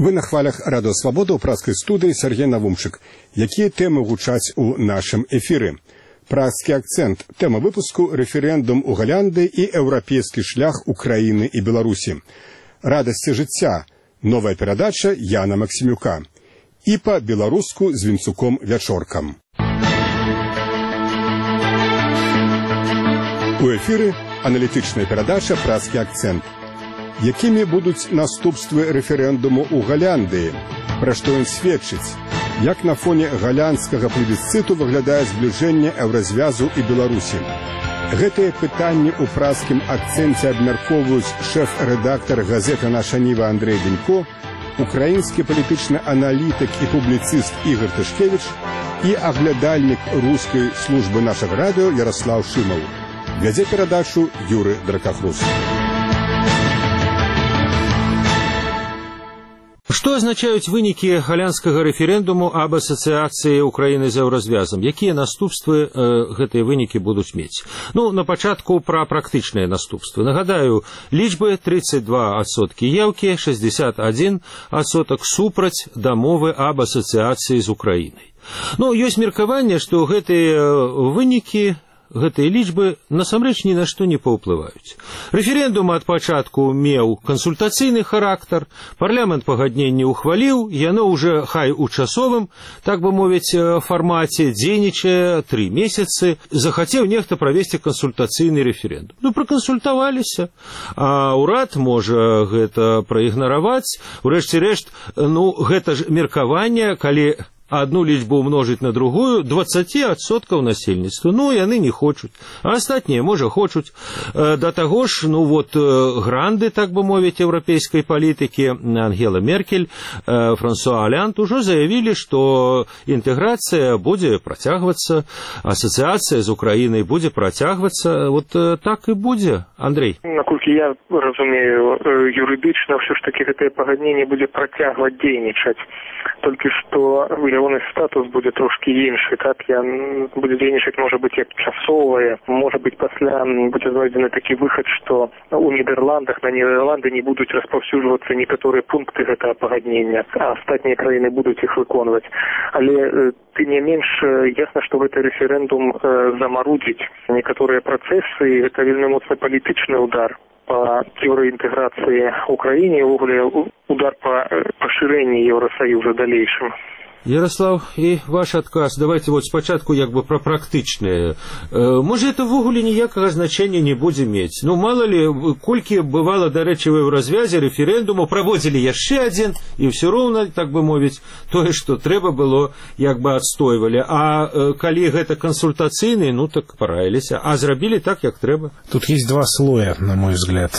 Вы на хвалях Радио Свобода ў празскай студыі Сергей Навумчык. Якія тэмы гучаць у нашым эфіры? Празскі акцэнт. Тэма выпуску рэферэндум у Галландыі і еўрапейскі шлях Украіны і Беларусі. Радасці жыцця. Новая перадача Яна Максімюка. І па-беларуску з Вінцуком Вячоркам. У эфіры аналітычная перадача «Празскі акцэнт». Якімі будуць наступствы рэферэндуму ў Галландыі? Пра што ён сведчыць? Як на фоне галландскага плебісцыту выглядае збліжэнне еўразвязу і Беларусі? Гэтыя пытанні ў празскім акцэнце абмяркоўваюць шэф-рэдактар газеты «Наша Ніва» Андрэй Бенько, украінскі палітычны аналітык і публіцыст Ігор Тышкевіч і аглядальнік рускай службы нашага радыё Ярослаў Шымаў. Вядзе перадачу Юры Дракахрус. Што азначаюць вынікі галландскага рэферэндуму аб асацыяцыі Украіны з еўразвязам? Якія наступствы гэтыя вынікі будуць мець? На пачатку пра практычныя наступствы. Нагадаю, лічбы 32% еўкі, 61% супраць дамовы аб асацыяцыі з Украінай. Ёсць меркаванне, што гэтыя вынікі, гэтыя лічбы насамрэч ні на што не паўплываюць. Рэферэндум ад пачатку меў кансультацыйны характар, парламент пагадненне ўхваліў, яно ўжо хай у часовым, так бы мовіць, фармаце дзейнічае 3 месяцы, захацеў нехта правесці кансультацыйны рэферэндум. Пракансультаваліся, а ўрад можа гэта праігнараваць. Урэшце рэшт, гэта ж меркаванне, калі одну лічбу умножыць на другую, 20% насельніцтва. Яны не хочуць. А астатнія, можа, хочуць. Да таго ж, гранды, так бы мовіць, еўрапейскай палітыкі, Ангела Меркель, Франсуа Оланд ужо заявілі, што інтэграцыя будзе працягвацца, асацыяцыя з Украінай будзе працягвацца. Так і будзе, Андрэй. Наколькі я разумею, юрыдычна ўсё ж такі гэтае пагадненне будзе працягваць дзейнічаць. Толькі што ягоны статус будзе трошкі іншы, так? Будзе дзейнічаць, можа быць, як часовае. Можа быць, пасля будзе знойдзены такі выхад, што у Нідерландах на Нідерланды не будуць распаўсюджвацца некаторыя пункты гэтага пагаднення, а астатнія краіны будуць іх выконваць. Але тым не менш, ясна, што гэты рэферэндум замарудзіць некаторыя працэсы, і гэта вельмі моцны палітычны удар по евроинтеграции Украине, удар по поширению Евросоюза дальнейшем. Ярослав, і ваш адказ. Давайте спачатку пра практычнае. Можа, это ввогуле ніякага значэння не будзе мець. Мала ли, колькі бывала, дарэчы, ў развязе рэферэндуму, праводзілі яшчэ адзін, і ўсё роўна, так бы мовіць, тое, што трэба было, адстойвалі. А калі гэта кансультацыйны, так параіліся. А зрабілі так, як трэба. Тут есть два слоя, на мой взгляд,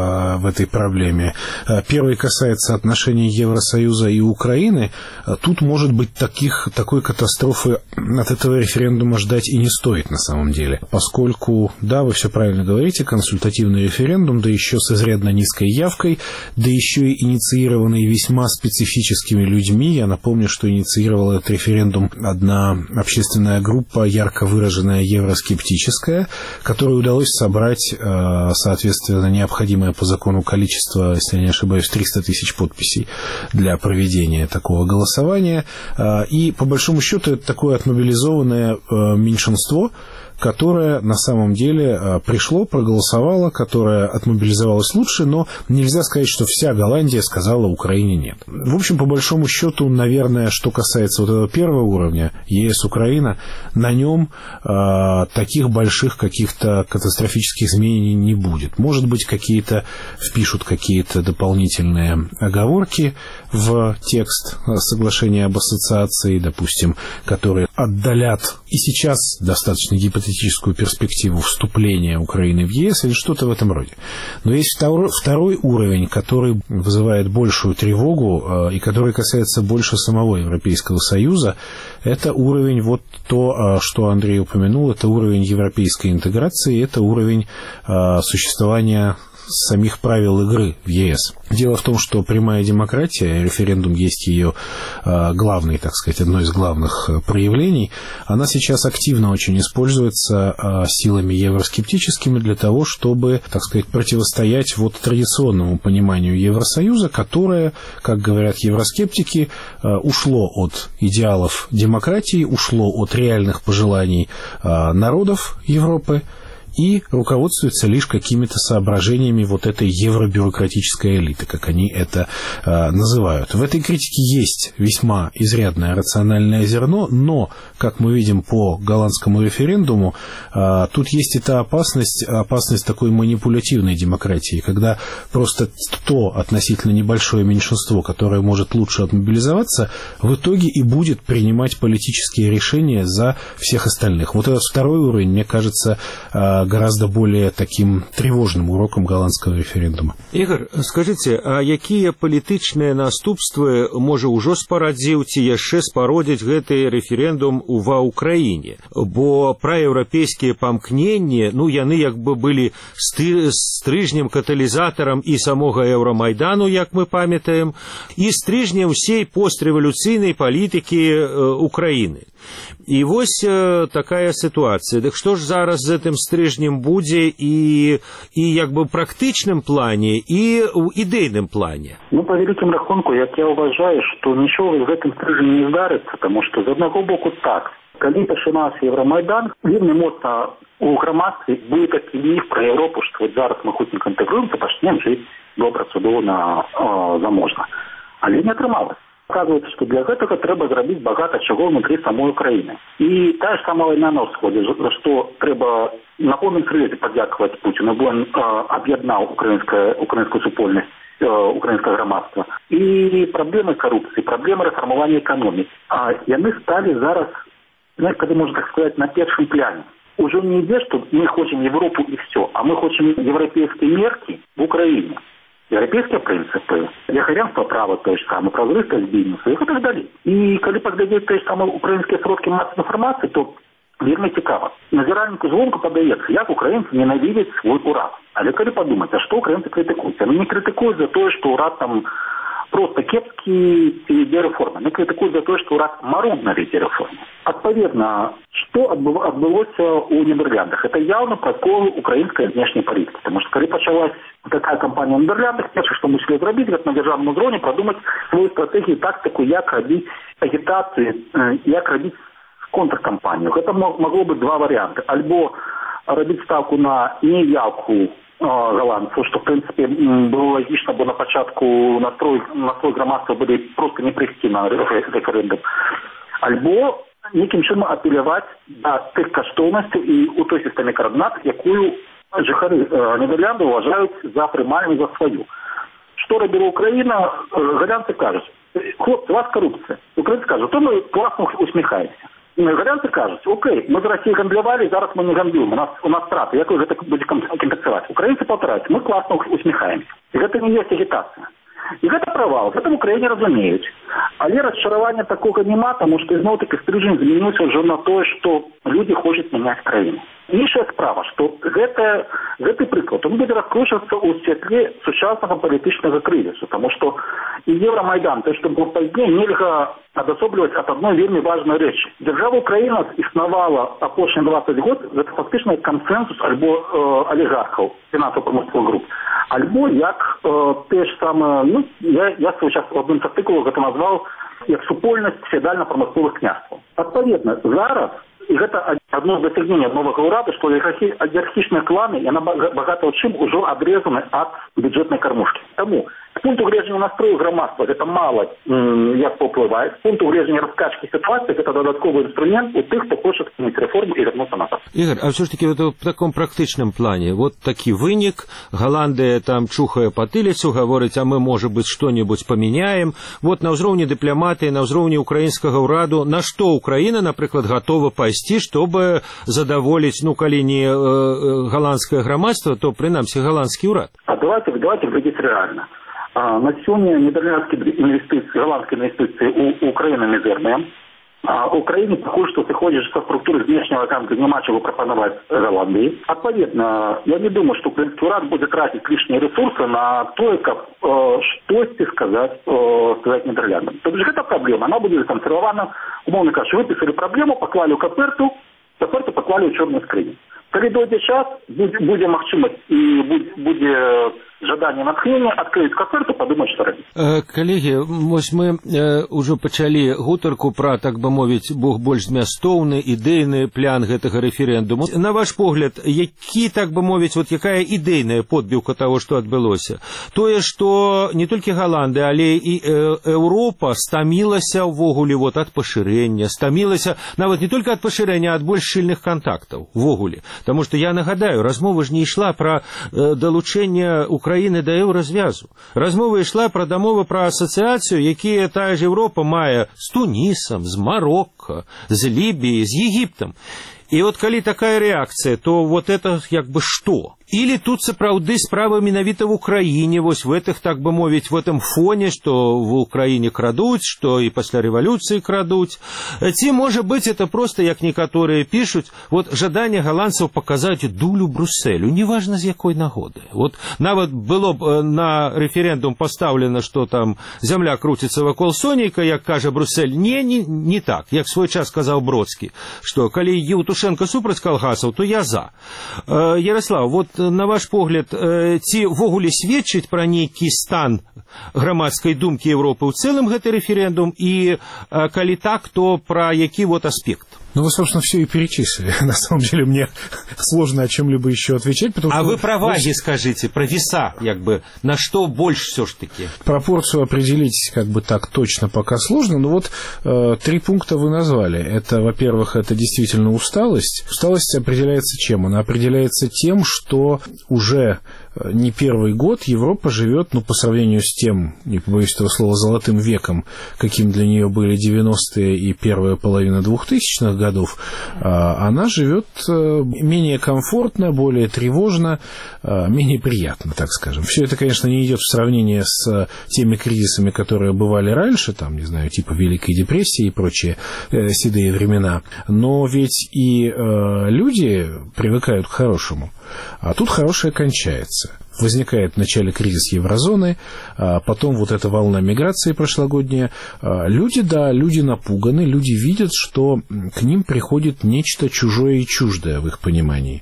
в этой проблеме. Первый касается отношений Евросоюза и Украины. Тут может быть такой катастрофы от этого референдума ждать и не стоит на самом деле. Поскольку, да, вы все правильно говорите, консультативный референдум, да еще с изрядно низкой явкой, да еще и инициированный весьма специфическими людьми. Я напомню, что инициировала этот референдум одна общественная группа, ярко выраженная евроскептическая, которой удалось собрать, соответственно, необходимое по закону количество, если я не ошибаюсь, 300 тысяч подписей для проведения такого голосования. И, по большому счету, это такое отмобилизованное меньшинство, которое на самом деле пришло, проголосовало, которое отмобилизовалось лучше, но нельзя сказать, что вся Голландия сказала Украине нет. В общем, по большому счету, наверное, что касается этого первого уровня, ЕС-Украина, на нем таких больших каких-то катастрофических изменений не будет. Может быть, впишут какие-то дополнительные оговорки в текст соглашения об ассоциации, допустим, которые отдалят и сейчас достаточно гипотетическую перспективу вступления Украины в ЕС или что-то в этом роде. Но есть второй уровень, который вызывает большую тревогу и который касается больше самого Европейского Союза. Это уровень, то, что Андрей упомянул, это уровень европейской интеграции, это уровень существования самих правил игры в ЕС. Дело в том, что прямая демократия, референдум есть ее главный, так сказать, одно из главных проявлений, она сейчас активно очень используется силами евроскептическими для того, чтобы, так сказать, противостоять вот традиционному пониманию Евросоюза, которое, как говорят евроскептики, ушло от идеалов демократии, ушло от реальных пожеланий народов Европы и руководствуется лишь какими-то соображениями вот этой евробюрократической элиты, как они это называют. В этой критике есть весьма изрядное рациональное зерно, но, как мы видим по голландскому референдуму, тут есть эта опасность такой манипулятивной демократии, когда просто то относительно небольшое меньшинство, которое может лучше отмобилизоваться, в итоге и будет принимать политические решения за всех остальных. Вот этот второй уровень, мне кажется, гораздо более таким тревожным уроком голландского референдума. Ігор, скажыце, а якія палітычныя наступствы можа ўжо спарадзіў ці яшчэ спародзіць гэты рэферэндум ва ўкраіне? Бо праеўрапейскія памкненні, яны як бы былі стрыжнем, каталізатарам і самога Еўрамайдану, як мы памятаем, і стрыжнем усей пострэвалюцыйнай палітыкі Украіны. І вось такая сітуацыя. Дык што ж зараз з гэтым стрыжнем будзе і як бы практычным плане, і ў ідэйным плане? По великим рахунку, як я уважаю, што нічога з гэтым стрыжнем не здарыцца, таму што з аднаго боку так. Калі пачынаўся Евромайдан, вельмі моцна у грамадстве быў такі міф пра Еўропу, што вот зараз мы хутка інтэгруемся, пачнем жыць добра, цудоўна, заможна. Але не атрымалася. Оказывается, что для этого треба зрабіць багата чаго внутри самой Украины. И та же самая война на ўсходзе, за что треба на поўным срыве падзякаваць Путину, бо он аб'яднаў украинскую супольнасць, украинское грамадства. И проблемы коррупции, проблемы реформования экономики. Яны стали зараз, калі можно так сказать, на першым пляне. Уже не ідзе, что мы хотим Европу и все, а мы хотим европейские мерки в Украине. Европейские принципы, верховенство права, то же самое, прозрыстость бизнеса и так далее. И когда поглядеть те же самые украинские сродки массовой информации, то вельми цікаво. Назиральнику звонку подається, як українці ненавидять свой урад. Але коли подумати, а що українці критикують? Вони не критикують за те, що урад там просто кепский везде реформы. Они критикуют за то, что урад марудно везде реформы. Отповедно, что отбылось у Нидерландах? Это явно прокол украинской внешней политики. Потому что, когда началась такая кампания в Нидерландах, первое, что мы смогли сделать, это на державном уровне продумать свою стратегию, тактику, как робить агитацию, как робить контркампанию. Это могло быть два варианта. Альбо робить ставку на неявку голландцев, что, в принципе, было логично, бо на початку настрой громадства были просто не прийти на референдум. Альбо неким чином апеллировать до тих коштовностей и у той системі координат, якую жихари Нідерланду вважають за приймальну, за свою. Що робила Україна? Голландці кажуть, хлопці, у вас корупція. Українці кажуть, то ми класно усміхаємося. Голландцы кажут, окей, мы с Россией гандлевали, зараз мы не гандлюем, у нас страты, як вы это будете компенсировать? Украинцы повторяют, мы классно усмехаемся. И это не есть агитация. И это провал, это в Украине разумеют. Але расчарования такого нема, потому что знову-таки стрижень змінився вже на то, что люди хочуть міняти країну. Інша справа, що гэты приклад, он буде розкручуватися у світлі сучасного політичного кризису, тому що і Євромайдан, те, що був пізніше, нельга адособлювати від одної вельми важної речі. Держава Україна існувала останні 20 років, це фактично консенсус або олігархів, фінансово-промислових груп, або як те ж саме, я свій час в одному з артикулів це назвав як супольність феодально-промислових княжств. Відповідно, зараз и это одно из досягнений нового урада, что олигархичные кланы, и она богато чем уже отрезаны от бюджетной кормушки. Тому с пункту гледжання настрою громадства это мало як попливає. С пункту гледжання раскачки ситуации это додатковый инструмент у тих, хто хоче змінити реформу і вернуться назад. Ігор, а все ж таки в такому практичному плані, вот такий виник, Голландия там чухає потилицю, говорить, а ми, може бути, що-небудь поміняємо. Вот на уровне дипломатии, на уровне украинского ураду, на что Украина, например, готова пойти, чтобы задоволить, коли не голландское громадство, то, принаймні, голландский урад. А давайте глядеть реально. На сьогодні нідерландські інвестиції, голландські інвестиції у Україну мізерні. Украине похоже, что приходит со структуры внешнего экономики няма чего пропоновать Голландии. Отповедно, я не думаю, что Электорат будет тратить лишние ресурсы на то, как что сказать Нидерландам. То есть это проблема, она будет консервована, умовно кажучи, выписали проблему, поклали у Каперту поклали у черной скрині. Коли дойде час, буде магчимость і буде жаданне натхнення адкрыць каферту, падумаць, што рабіць. Калегі, вось мы ўжо пачалі гутарку пра, так бы мовіць, больш змястоўны ідэйны план гэтага рэферэндуму. На ваш погляд, які, так бы мовіць, вот якая ідэйная подбіўка таго, што адбылося? Тое, што не толькі Галандыя, але і Еўропа стамілася ўвогуле вот ад пашырэння, стамілася нават не толькі ад пашырэння, а ад больш шчыльных кантактаў ўвогуле. Таму што я нагадаю, размова ж не ішла пра далучэнне Украины до Еўразвязу. Размова ішла пра дамовы пра асацыяцыю, якія тая ж Еўропа мае з Тунісам, з Марокко, з Лібіяй, з Егіптам. І от калі такая рэакцыя, то вот это як бы што? Или тут сапраўды справа менавіта в Украине, вось в этих, так бы мовіць, в этом фоне, что в Украине крадуць, что и пасля рэвалюцыі крадуць. Ці, можа быть, это просто, як некаторыя пишут, вот жаданне голландцаў показать дулю Брюсселю, неважно з якой нагоды. Вот нават было б на референдум поставлено, что там земля крутится вакол сонейка, як кажа Брюссель. Не так, як свой час сказал Бродскі, что калі Евтушенко супраць калгасаў, то я за. Ярослав, вот на ваш погляд, ці ввогуле сведчыць пра нейкі стан грамадскай думкі Европы ў цэлым гэты рэферэндум, і калі так, то пра які вот аспект? Ну, вы, собственно, все и перечислили. На самом деле, мне сложно о чем-либо еще отвечать. Потому что вы про ваги скажите, про веса, как бы, на что больше все-таки? Пропорцию определить, как бы так точно пока сложно, но вот 3 пункта вы назвали. Это, во-первых, это действительно усталость. Усталость определяется чем? Она определяется тем, что уже не первый год Европа живет, ну, по сравнению с тем, не побоюсь этого слова, золотым веком, каким для нее были 90-е и первая половина 2000-х годов, она живет менее комфортно, более тревожно, менее приятно, так скажем. Все это, конечно, не идет в сравнение с теми кризисами, которые бывали раньше, там, не знаю, типа Великой депрессии и прочие седые времена, но ведь и люди привыкают к хорошему, а тут хорошее кончается. Возникает в начале кризис еврозоны, потом вот эта волна миграции прошлогодняя. Люди, да, люди напуганы, люди видят, что к ним приходит нечто чужое и чуждое в их понимании.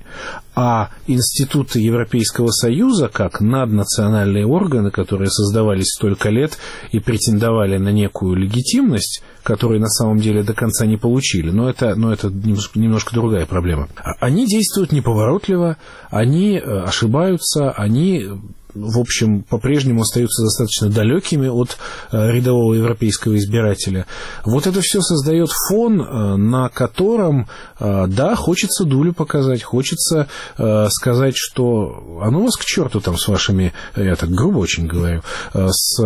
А институты Европейского Союза, как наднациональные органы, которые создавались столько лет и претендовали на некую легитимность, которую на самом деле до конца не получили, но это немножко другая проблема. Они действуют неповоротливо, они ошибаются, они, в общем, по-прежнему остаются достаточно далекими от рядового европейского избирателя. Вот это все создает фон, на котором, да, хочется дулю показать, хочется сказать, что а ну вас к черту там с вашими, я так грубо очень говорю, с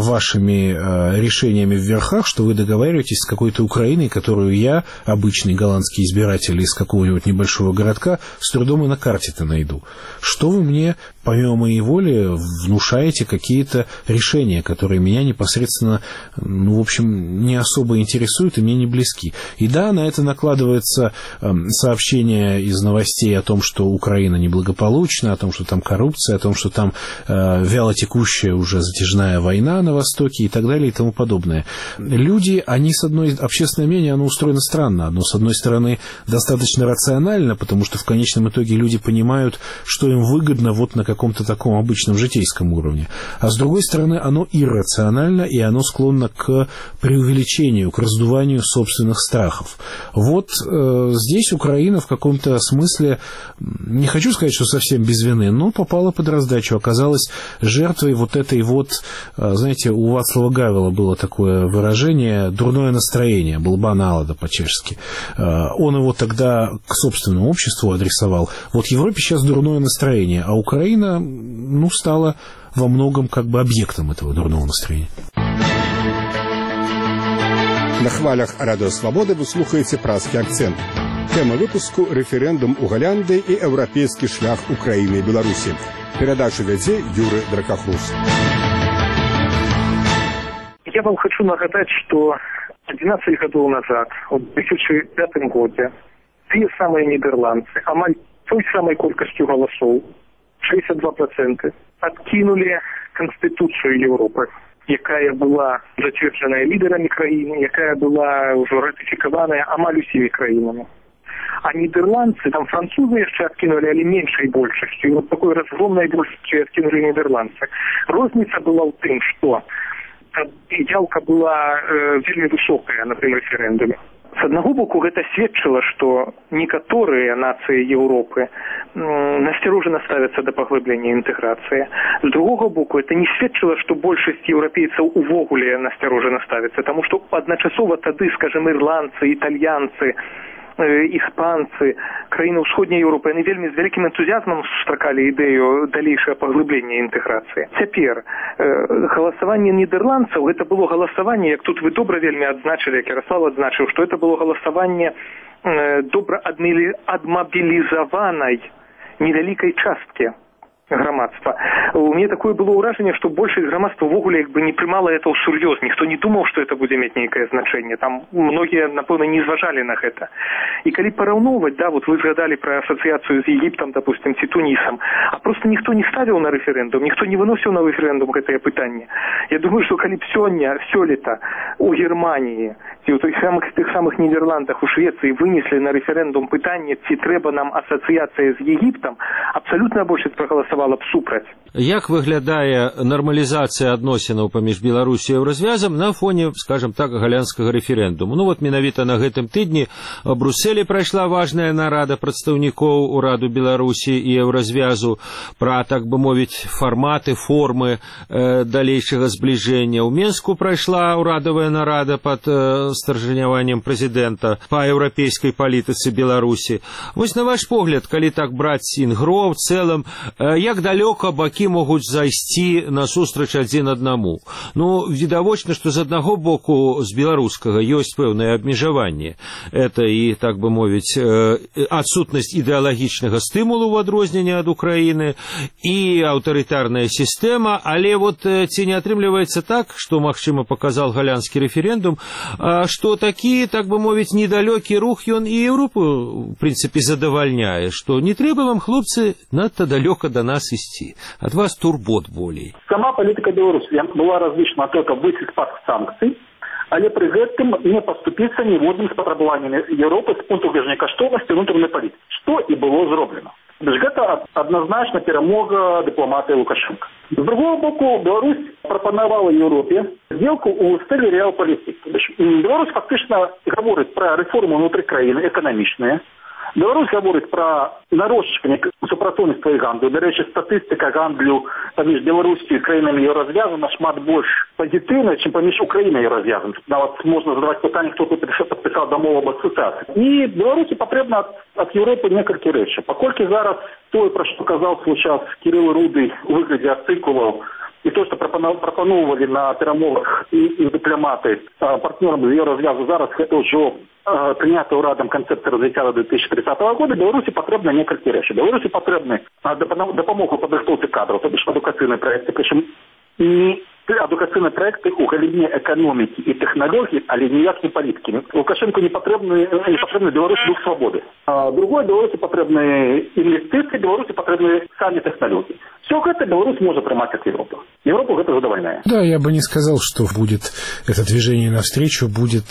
вашими решениями в верхах, что вы договариваетесь с какой-то Украиной, которую я, обычный голландский избиратель из какого-нибудь небольшого городка, с трудом и на карте-то найду. Что вы мне, помимо моей воли, внушаете какие-то решения, которые меня непосредственно, ну, в общем, не особо интересуют и мне не близки. И да, на это накладывается сообщение из новостей о том, что Украина неблагополучна, о том, что там коррупция, о том, что там вялотекущая уже затяжная война на Востоке и так далее и тому подобное. Люди, они с одной... Общественное мнение, оно устроено странно. Оно, с одной стороны, достаточно рационально, потому что в конечном итоге люди понимают, что им выгодно вот на каком-то таком обычном житейском уровне. А с другой стороны, оно иррационально, и оно склонно к преувеличению, к раздуванию собственных страхов. Вот здесь Украина в каком-то смысле, не хочу сказать, что совсем без вины, но попала под раздачу, оказалась жертвой вот этой вот, знаете, у Вацлава Гавела было такое выражение «дурное настроение», «былба налада» по-чешски. Он его тогда к собственному обществу адресовал. Вот в Европе сейчас дурное настроение, а Украина, ну, стала во многом как бы объектом этого дурного настроения. На хвалях Радио Свободы вы слухаете «Празкі акцент». Тема выпуску «Референдум у Голландии и европейский шлях Украины и Беларуси». Передачу вядзе Юрий Дракахрус. Я вам хочу нагадать, что 11 гадоў назад, у 2005 годзе, тыя самыя нідерландцы, амаль той самай колькасцю галасоў, 62%, адкінулі Канстытуцыю Еўропы, якая была зацверджаная лідарамі краіны, якая была ўжо ратыфікаваная амаль усімі краінамі. А нідерландцы, там французы яшчэ адкінулі, але меншай большасцю. І вот такой разгромнай большасцю адкінулі нідерландцы. Розніца была ў тым, што явка была вельмі высокая на тым рэферэндуме. С аднаго боку, гэта сведчыла, што некаторыя нацыі Еўропы насцярожана ставяцца да паглыблення інтэграцыі. З другога боку, это не сведчыла, што большасць еўрапейцаў увогуле насцярожана ставіцца, таму што адначасова тады, скажем, ірландцы, італьянцы, іспанцы, краіны ўсходняй Еўропы, яны вельмі з вялікім энтузіазмам сустракалі ідэю далейшага паглыблення інтэграцыі. Цяпер галасаванне нідерландцаў, гэта было галасаванне, як тут вы добра вельмі адзначылі, як Ярослав адзначыў, што это было галасаванне добра адмабілізаванай невялікай часткі грамадства. У мяне такое было ўражанне, што большасць грамадства ўвогуле як бы не прымала это ўсур'ёз. Ніхто не думаў, што это будзе мець нейкае значэнне. Там многія, напэўна, не зважалі на гэта. І калі параўноўваць, да, вот вы згадалі пра асацыяцыю з Егіптам, допустим, ці Тунісам, а просто ніхто не ставіў на рэферэндум, ніхто не выносіў на рэферэндум гэтае пытанне. Я думаю, што калі б сёлета у Германіі ці ў тых самых Нідерландах, у Швецыі вынеслі на рэферэндум пытанне, ці трэба нам асацыяцыя з Егіптам, абсалютная большасць прагаласавала б супраць. Як выглядае нармалізацыя адносінаў паміж Беларусі і Еўразвязам на фоне, скажем так, галянскага рэферэндуму? Ну вот менавіта на гэтым тыдні у Брюсселі прайшла важная нарада прадстаўнікоў ураду Беларусі і Еўразвязу пра, так бы мовіць, фарматы, формы далейшага збліжэння. У Менску прайшла урадавая нарада пад старжаняваннем прэзідэнта па еўрапейскай палітыцы Беларусі. Вось на ваш погляд, калі так браць інгро в цэлым, як далёка бакі могуць зайсці насустрач адзін аднаму? Ну, відавочна, што з аднаго боку з беларускага ёсць пэўнае абмежаванне. Это і, так бы мовіць, адсутнасць ідэалагічнага стымулу ў адрозненне ад Украіны і аўтарытарная сістэма, але вот ці не атрымліваецца так, што, магчыма, паказаў галянскі рэферэндум, што такі, так бы мовіць, недалёкі рух ён і Еўропу, в прынцыпе, задавальняе, што не трэба вам, хлопцы, надта далёка до нас ісці. Ад вас турбот болей. Сама палітыка Беларусі была разлічана толькі выйсці з-пад санкцый, але пры гэтым не паступіцца ніводным спатрабаваннем Еўропы з пункту гледжання каштоўнасці ўнутранай палітыкі, што і было зроблена. Гэта адназначна перамога дыпламатыі Лукашенка. З другого боку, Беларусь прапанавала Еўропе сделку ў стылі рэалпалітыкі. Беларусь фактычна гаворыць пра рэформу ўнутры краіны эканамічныя. Беларусь гаворыць пра нарошчванне супрацоўніцтва і гандлю. Дарэчы, статыстыка гандлю паміж Беларусью і краінамі Еўразвязу нашмат больш пазітыўная, чым паміж Украінай і Еўразвязам. Нават можна задаваць пытанне, хто тут падпісаў дамову аб асацыяцыі. І Беларусі патрэбна ад Еўропы некалькі рэчаў. Паколькі зараз тое, пра што казаў свой час Кірыл Руды у выглядзе артыкулаў, і то, што прапаноўвалі на перамовах і дыпламаты партнёрам з Еўразвязу, зараз гэта ўжо прынята ўрадам канцэпцыя развіцця до 2030 года, Беларусі патрэбна некалькі рэчаў. Беларусі патрэбны дапамога ў падрыхтоўцы кадраў, то бишь адукацыйныя праекты, прычым не адукацыйныя праекты ў галіне эканомікі і тэхналогій, але ніяк не палітыкі. Лукашенко не патрэбны Беларусі дух свабоды. Другое, Беларусі патрэбны інвестыцыі, Беларусі патрэбны самі тэхналогіі. Все это Беларусь может принимать от Европы. Европу это задовольняет. Да, я бы не сказал, что будет это движение навстречу, будет,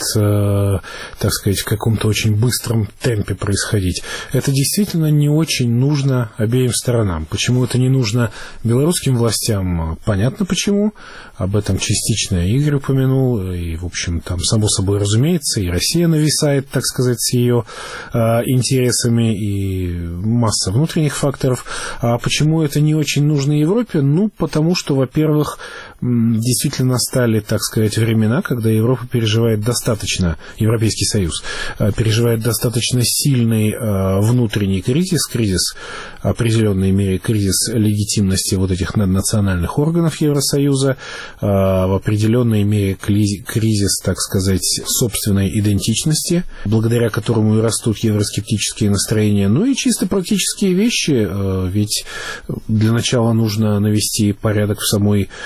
так сказать, в каком-то очень быстром темпе происходить. Это действительно не очень нужно обеим сторонам. Почему это не нужно белорусским властям? Понятно почему. Об этом частично Игорь упомянул. И, в общем, там, само собой разумеется, и Россия нависает, так сказать, с ее интересами, и масса внутренних факторов. А почему это не очень нужно Европе? Ну, потому что, во-первых, действительно настали, так сказать, времена, когда Европа переживает достаточно, Европейский Союз переживает достаточно сильный внутренний кризис в определенной мере кризис легитимности вот этих наднациональных органов Евросоюза, в определенной мере кризис, так сказать, собственной идентичности, благодаря которому и растут евроскептические настроения. Ну и чисто практические вещи, ведь для начала нужно навести порядок в самой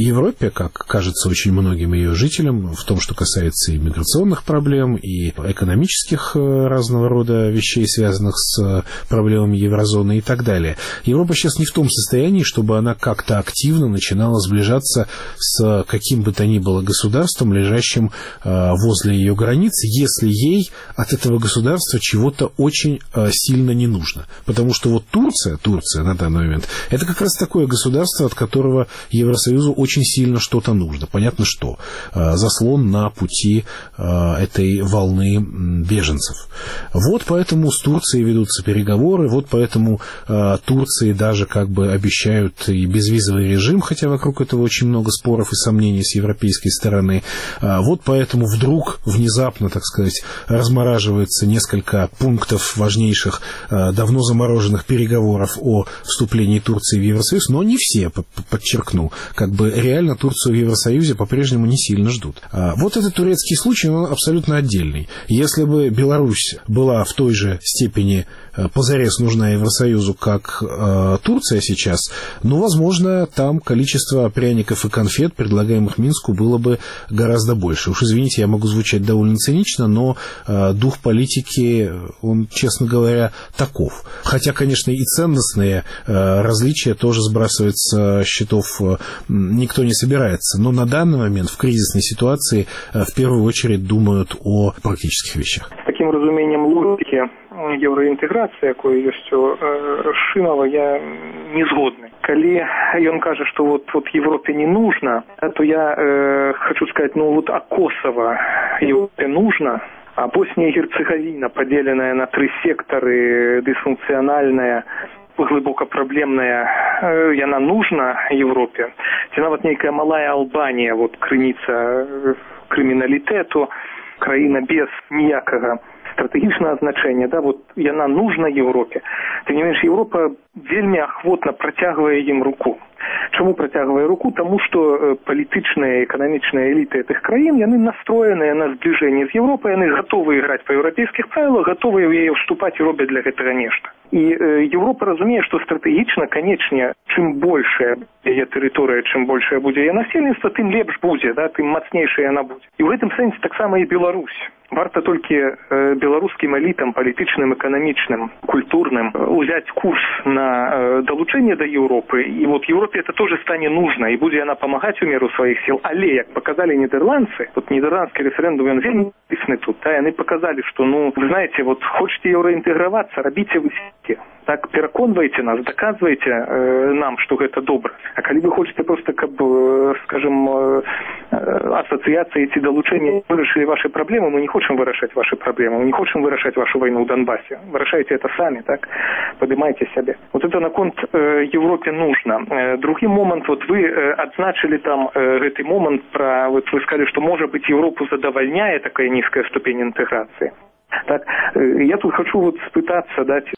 Европе, как кажется очень многим ее жителям, в том, что касается и миграционных проблем, и экономических разного рода вещей, связанных с проблемами еврозоны и так далее. Европа сейчас не в том состоянии, чтобы она как-то активно начинала сближаться с каким бы то ни было государством, лежащим возле ее границ, если ей от этого государства чего-то очень сильно не нужно. Потому что вот Турция на данный момент, это как раз такое государство, от которого Евросоюзу очень сильно что-то нужно. Понятно, что заслон на пути этой волны беженцев. Вот поэтому с Турцией ведутся переговоры, вот поэтому Турции даже как бы обещают и безвизовый режим, хотя вокруг этого очень много споров и сомнений с европейской стороны. Вот поэтому вдруг внезапно, так сказать, размораживается несколько пунктов важнейших, давно замороженных переговоров о вступлении Турции в Евросоюз, но не все, подчеркну, как бы реально Турцию в Евросоюзе по-прежнему не сильно ждут. Вот этот турецкий случай, он абсолютно отдельный. Если бы Беларусь была в той же степени позарез нужна Евросоюзу, как Турция сейчас, ну, возможно, там количество пряников и конфет, предлагаемых Минску, было бы гораздо больше. Уж извините, я могу звучать довольно цинично, но дух политики, он, честно говоря, таков. Хотя, конечно, и ценностные различия тоже сбрасывать с счетов никто не собирается. Но на данный момент, в кризисной ситуации, в первую очередь думают о практических вещах. З таким розумінням логіки євроінтеграції, якою є Шимова, я не згодний. Коли он каже, что вот Европе не нужно, то я хочу сказать, а Косово Европе нужно, а Босния и Герцеговина, поделенная на 3 секторы, дисфункциональная, глибоко проблемная, яна нужна Европе. Ці нават нейкая малая Албанія, крыніца крыміналітэту, краіна без ніякага стратэгічнага значэння, яна нужна Европе. Тым не менш, Европа вельмі ахвотна працягвае ім руку. Чаму працягвае руку? Таму што палітычныя і эканамічныя эліты гэтых краін, яны настроеныя на збліжэнне з Европай, яны гатовы іграць па еўрапейскіх правілах, гатовыя ў яе вступаць і робяць для гэтага нешта. І Европа разумее, што стратэгічна, канечне, чым большая яе тэрыторыя, чым большая будзе яе насельніцтва, тым лепш будзе, тым мацнейшая яна будзе. І ў гэтым сэнсе таксама і Беларусь. Варта толькі беларускім элітам, палітычным, эканамічным, культурным узяць курс на далучэнне да Европы. І Европе это тоже стане нужно, і будзе яна памагаць у меру сваіх сіл. Але, як показали нідерландцы, нідерландскі рэферэндум, ён вельмі тысны тут. Яны показали, што, вы знаете, хочете евроінтэгравацца, рабіце вы сікі. Так, пераконваеце нас, доказваеце нам, што гэта добра. А калі вы хочаце просто, каб, скажем, асацыяцыі ці далучэнне вырашылі ваши праблемы, мы не хочам вырашаць ваши праблемы, мы не хочам вырашаць вашу вайну ў Донбассе. Вырашайце это самі, так? Падымайце сябе. Это наконт Европе нужно. Другі момант, вы адзначылі там гэты момант пра, вы сказалі, што, можа быць, Европу задавальняе такая нізкая ступень інтэграцыі. Так, я тут хочу спытацца,